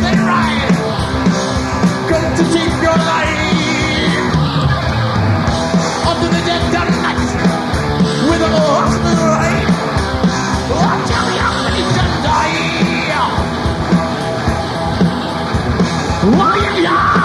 and right. Come to take your life unto the death of night with a horseman right. Watch out, young nation die. Why you